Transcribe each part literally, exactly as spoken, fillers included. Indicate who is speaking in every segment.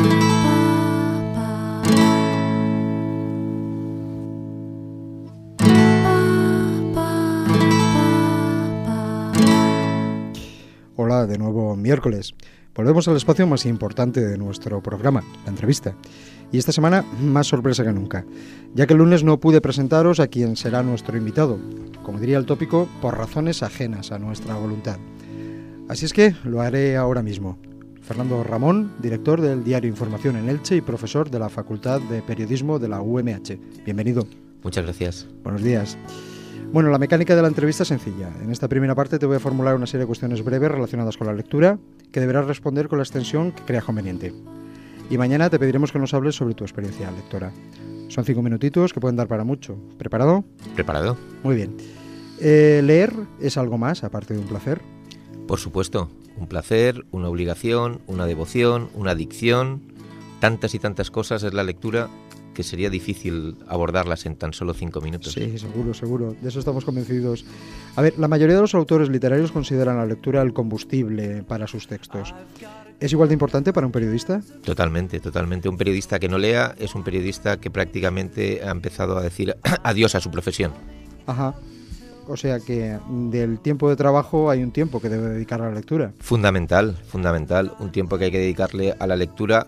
Speaker 1: Hola, de nuevo miércoles. Volvemos al espacio más importante de nuestro programa, la entrevista. Y esta semana más sorpresa que nunca, ya que el lunes no pude presentaros a quien será nuestro invitado, como diría el tópico, por razones ajenas a nuestra voluntad. Así es que lo haré ahora mismo. Fernando Ramón, director del diario Información en Elche y profesor de la Facultad de Periodismo de la U M H. Bienvenido.
Speaker 2: Muchas gracias.
Speaker 1: Buenos días. Bueno, la mecánica de la entrevista es sencilla. En esta primera parte te voy a formular una serie de cuestiones breves relacionadas con la lectura que deberás responder con la extensión que creas conveniente. Y mañana te pediremos que nos hables sobre tu experiencia lectora. Son cinco minutitos que pueden dar para mucho. ¿Preparado?
Speaker 2: ¿Preparado?
Speaker 1: Muy bien. Eh, ¿Leer es algo más, aparte de un placer?
Speaker 2: Por supuesto. Un placer, una obligación, una devoción, una adicción. Tantas y tantas cosas es la lectura que sería difícil abordarlas en tan solo cinco minutos.
Speaker 1: Sí, seguro, seguro. De eso estamos convencidos. A ver, la mayoría de los autores literarios consideran la lectura el combustible para sus textos. ¿Es igual de importante para un periodista?
Speaker 2: Totalmente, totalmente. Un periodista que no lea es un periodista que prácticamente ha empezado a decir adiós a su profesión.
Speaker 1: Ajá. O sea que del tiempo de trabajo hay un tiempo que debe dedicar a la lectura.
Speaker 2: Fundamental, fundamental. Un tiempo que hay que dedicarle a la lectura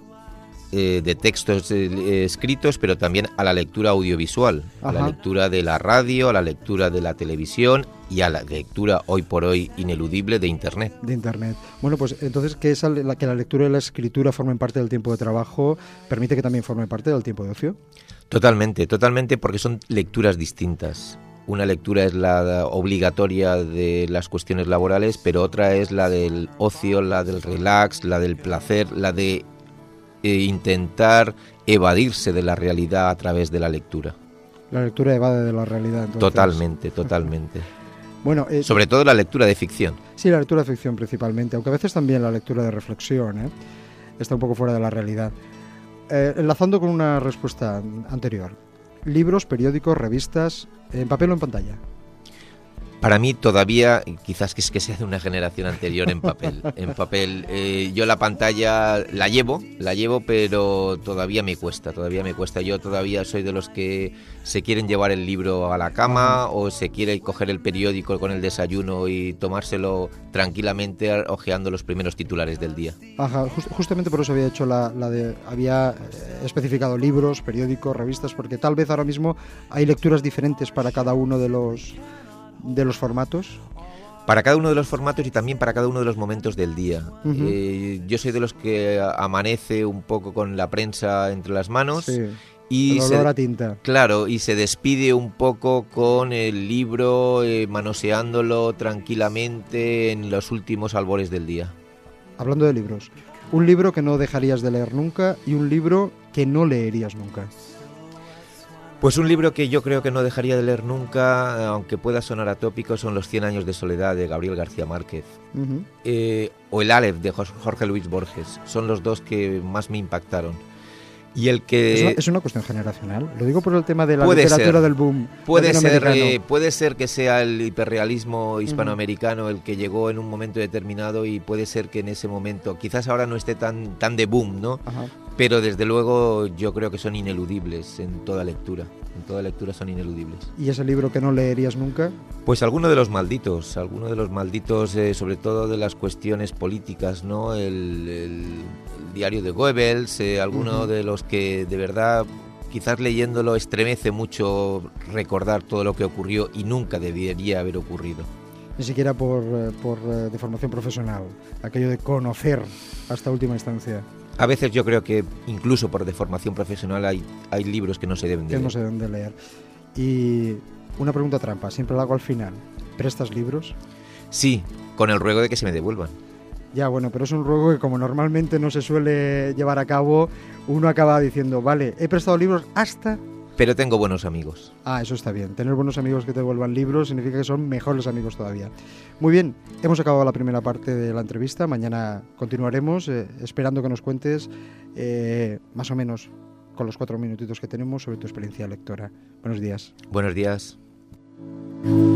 Speaker 2: de textos eh, escritos, pero también a la lectura audiovisual, Ajá. a la lectura de la radio, a la lectura de la televisión y a la lectura hoy por hoy ineludible de Internet.
Speaker 1: De Internet. Bueno, pues entonces que, esa, la, que la lectura y la escritura formen parte del tiempo de trabajo, ¿permite que también formen parte del tiempo de ocio?
Speaker 2: Totalmente, totalmente, porque son lecturas distintas. Una lectura es la obligatoria de las cuestiones laborales, pero otra es la del ocio, la del relax, la del placer, la de E intentar evadirse de la realidad a través de la lectura.
Speaker 1: La lectura evade de la realidad, entonces.
Speaker 2: Totalmente, totalmente.
Speaker 1: Bueno, eh,
Speaker 2: sobre todo la lectura de ficción.
Speaker 1: Sí, la lectura de ficción principalmente, aunque a veces también la lectura de reflexión, ¿eh? Está un poco fuera de la realidad. Eh, enlazando con una respuesta anterior, libros, periódicos, revistas, ¿en papel o en pantalla?
Speaker 2: Para mí todavía, quizás que es que sea de una generación anterior, en papel. En papel, eh, yo la pantalla la llevo, la llevo, pero todavía me cuesta, todavía me cuesta. Yo todavía soy de los que se quieren llevar el libro a la cama, Ajá. o se quiere coger el periódico con el desayuno y tomárselo tranquilamente hojeando los primeros titulares del día.
Speaker 1: Ajá, just, justamente por eso había hecho la, la de, había especificado libros, periódicos, revistas, porque tal vez ahora mismo hay lecturas diferentes para cada uno de los de los formatos.
Speaker 2: Para cada uno de los formatos y también para cada uno de los momentos del día. Uh-huh. Eh, yo soy de los que amanece un poco con la prensa entre las manos.
Speaker 1: Sí.
Speaker 2: Y
Speaker 1: el olor
Speaker 2: se,
Speaker 1: a tinta.
Speaker 2: Claro, y se despide un poco con el libro, eh, manoseándolo tranquilamente en los últimos albores del día.
Speaker 1: Hablando de libros, un libro que no dejarías de leer nunca y un libro que no leerías nunca.
Speaker 2: Pues un libro que yo creo que no dejaría de leer nunca, aunque pueda sonar atópico, son Los cien años de soledad de Gabriel García Márquez. Uh-huh. eh, o El Aleph de Jorge Luis Borges. Son los dos que más me impactaron. Y el que...
Speaker 1: ¿Es una, es una cuestión generacional? Lo digo por el tema de la
Speaker 2: puede
Speaker 1: literatura
Speaker 2: ser,
Speaker 1: del boom
Speaker 2: puede ser, eh, puede ser que sea el hiperrealismo hispanoamericano uh-huh. el que llegó en un momento determinado, y puede ser que en ese momento, quizás ahora no esté tan, tan de boom, ¿no? Uh-huh. Pero desde luego yo creo que son ineludibles en toda lectura. En toda lectura son ineludibles.
Speaker 1: ¿Y ese libro que no leerías nunca?
Speaker 2: Pues alguno de los malditos, alguno de los malditos, eh, sobre todo de las cuestiones políticas, ¿no? El, el, el diario de Goebbels, eh, alguno uh-huh. de los que de verdad, quizás leyéndolo estremece mucho recordar todo lo que ocurrió y nunca debería haber ocurrido.
Speaker 1: Ni siquiera por, por de formación profesional, aquello de conocer hasta última instancia.
Speaker 2: A veces yo creo que incluso por deformación profesional hay, hay libros que no se deben de
Speaker 1: que
Speaker 2: leer.
Speaker 1: no se deben de leer. Y una pregunta trampa, siempre la hago al final. ¿Prestas libros?
Speaker 2: Sí, con el ruego de que se me devuelvan.
Speaker 1: Ya, bueno, pero es un ruego que como normalmente no se suele llevar a cabo, uno acaba diciendo, vale, he prestado libros hasta...
Speaker 2: Pero tengo buenos amigos.
Speaker 1: Ah, eso está bien. Tener buenos amigos que te devuelvan libros significa que son mejores amigos todavía. Muy bien, hemos acabado la primera parte de la entrevista. Mañana continuaremos eh, esperando que nos cuentes eh, más o menos con los cuatro minutitos que tenemos sobre tu experiencia lectora. Buenos días.
Speaker 2: Buenos días.